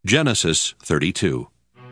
Genesis 32.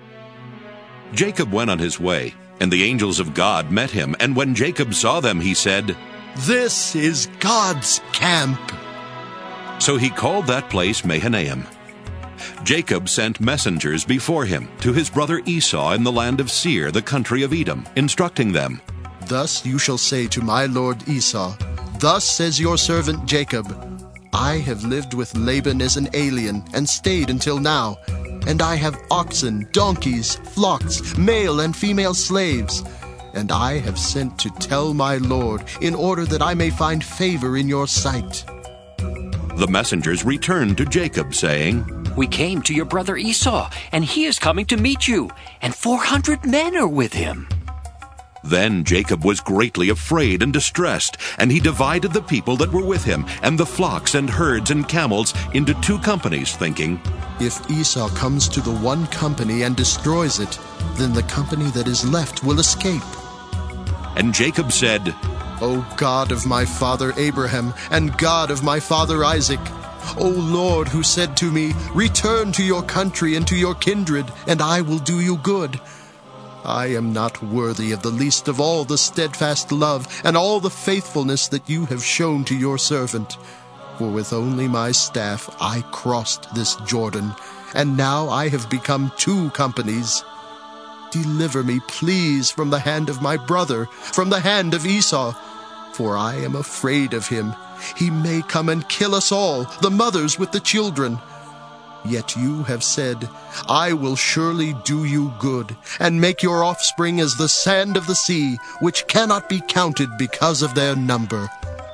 Jacob went on his way, and the angels of God met him, and when Jacob saw them, he said, "This is God's camp." So he called that place Mahanaim. Jacob sent messengers before him to his brother Esau in the land of Seir, the country of Edom, instructing them, "Thus you shall say to my lord Esau, Thus says your servant Jacob, I have lived with Laban as an alien and stayed until now, and I have oxen, donkeys, flocks, male and female slaves, and I have sent to tell my lord in order that I may find favor in your sight." The messengers returned to Jacob, saying, "We came to your brother Esau, and he is coming to meet you, and 400 men are with him." Then Jacob was greatly afraid and distressed, and he divided the people that were with him, and the flocks and herds and camels, into 2 companies, thinking, "If Esau comes to the one company and destroys it, then the company that is left will escape." And Jacob said, "O God of my father Abraham, and God of my father Isaac, O Lord, who said to me, Return to your country and to your kindred, and I will do you good. I am not worthy of the least of all the steadfast love and all the faithfulness that you have shown to your servant. For with only my staff I crossed this Jordan, and now I have become 2 companies. Deliver me, please, from the hand of my brother, from the hand of Esau, for I am afraid of him. He may come and kill us all, the mothers with the children. Yet you have said, I will surely do you good, and make your offspring as the sand of the sea, which cannot be counted because of their number."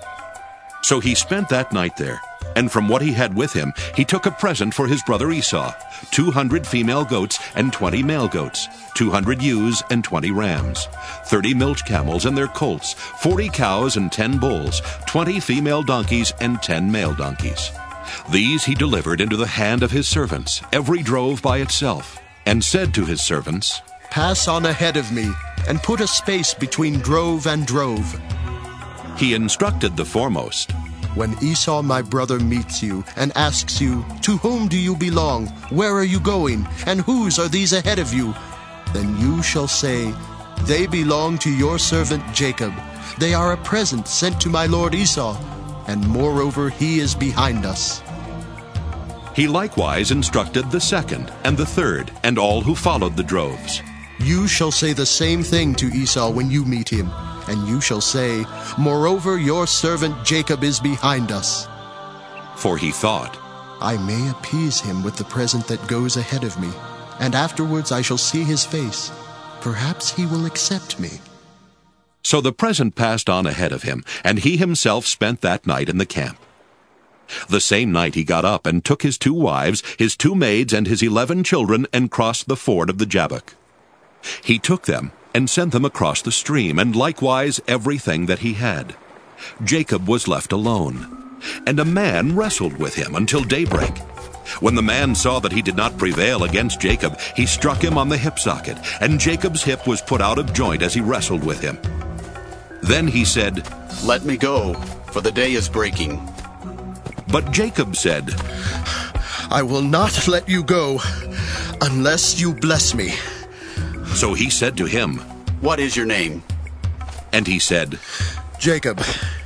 So he spent that night there, and from what he had with him he took a present for his brother Esau, 200 female goats and 20 male goats, 200 ewes and 20 rams, 30 milch camels and their colts, 40 cows and 10 bulls, 20 female donkeys and 10 male donkeys. These he delivered into the hand of his servants, every drove by itself, and said to his servants, "Pass on ahead of me, and put a space between drove and drove." He instructed the foremost, "When Esau my brother meets you and asks you, To whom do you belong? Where are you going? And whose are these ahead of you? Then you shall say, They belong to your servant Jacob. They are a present sent to my lord Esau, and moreover he is behind us." He likewise instructed the second and the third, and all who followed the droves. "You shall say the same thing to Esau when you meet him, and you shall say, Moreover your servant Jacob is behind us." For he thought, "I may appease him with the present that goes ahead of me, and afterwards I shall see his face. Perhaps he will accept me." So the present passed on ahead of him, and he himself spent that night in the camp. The same night he got up and took his 2 wives, his 2 maids, and his 11 children, and crossed the ford of the Jabbok. He took them and sent them across the stream, and likewise everything that he had. Jacob was left alone, and a man wrestled with him until daybreak. When the man saw that he did not prevail against Jacob, he struck him on the hip socket, and Jacob's hip was put out of joint as he wrestled with him. Then he said, "Let me go, for the day is breaking." But Jacob said, "I will not let you go unless you bless me." So he said to him, "What is your name?" And he said, "Jacob."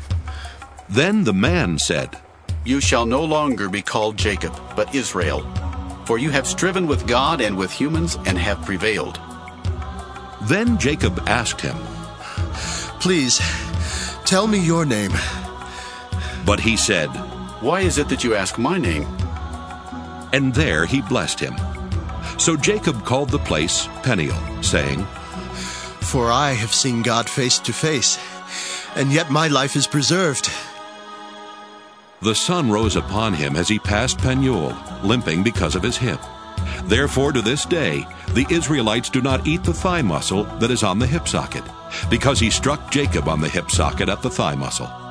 Then the man said, "You shall no longer be called Jacob, but Israel, for you have striven with God and with humans and have prevailed." Then Jacob asked him, "Please, tell me your name." But he said, "Why is it that you ask my name?" And there he blessed him. So Jacob called the place Peniel, saying, "For I have seen God face to face, and yet my life is preserved." The sun rose upon him as he passed Peniel, limping because of his hip. Therefore to this day the Israelites do not eat the thigh muscle that is on the hip socket, because he struck Jacob on the hip socket at the thigh muscle.